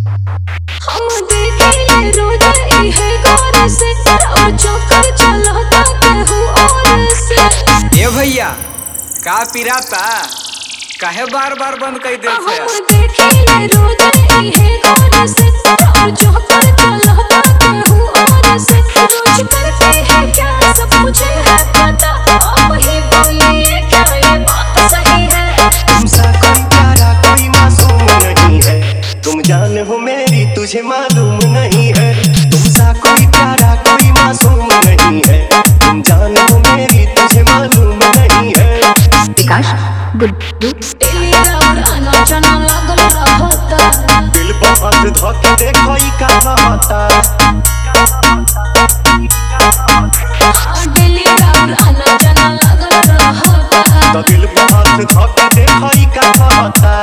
हम देखेंगे रोज इहे गौर से और चौकर चलता केहू और से। ए भैया का पिराता काहे बार बार बंद कर दे छे? हम देखेंगे रोज इहे गौर से और चौकर चलता केहू और से। रोज करते हैं क्या सब मुझे है पता, आप ही बोलिए क्या ये बात सही है? तुमसा कोई प्यारा कोई मासूम नहीं है, तुम जान हो मेरी तुझे मालूम नहीं है। तुमसा कोई प्यारा कोई मासूम नहीं है, तुम जान हो मेरी तुझे मालूम नहीं है। विकास गुड्डू तेरा उड़ाना जाना लगल रहता, दिल पर हाथ धोके देखो ई का होता। दिल्ली का उड़ाना जाना लगल रहता। तो दिल पर हाथ धोके देखो ई का होता।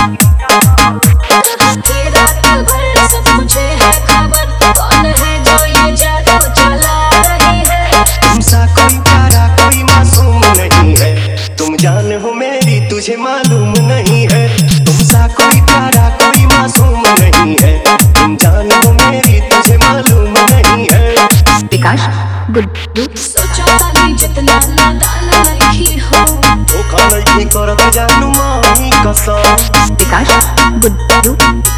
तेरा खबर सब मुझे है खबर, कौन है जो ये जादू चला रही है? तुमसा कोई प्यारा कोई मासूम नहीं है, तुम जान हो मेरी तुझे मालूम नहीं है। तुमसा कोई प्यारा कोई मासूम नहीं है, तुम जान हो मेरी तुझे मालूम नहीं है। विकास गुड्डू सोचा था जितना नादान नहीं हो, धोखा नहीं करत जानू माही कसम। विकास गुड्डू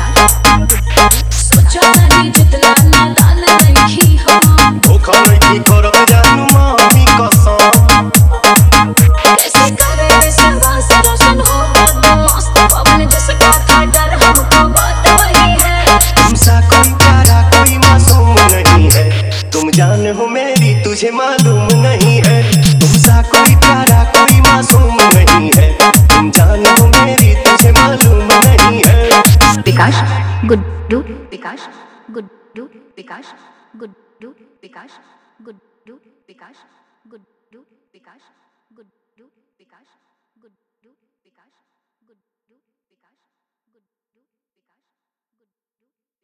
सोचा था जितना नादान नहीं हो। धोखा नहीं करत जानू माही कसम। कैसे करे विश्वास रोशन हो मस्त पवन जिसका था डर हमको बात वही है। तुमसा कोई प्यारा कोई मासूम नहीं है, तुम जान हो मेरी तुझे मालूम नहीं है। तुमसा कोई प्यारा कोई मासूम नहीं है, तुम जान हो मेरी तुझे मालूम नहीं है। विकास गुड्डू विकास गुड्डू विकास गुड्डू विकास गुड्डू विकास गुड्डू विकास गुड्डू विकास गुड्डू विकास गुड्डू विकास गुड्डू विकास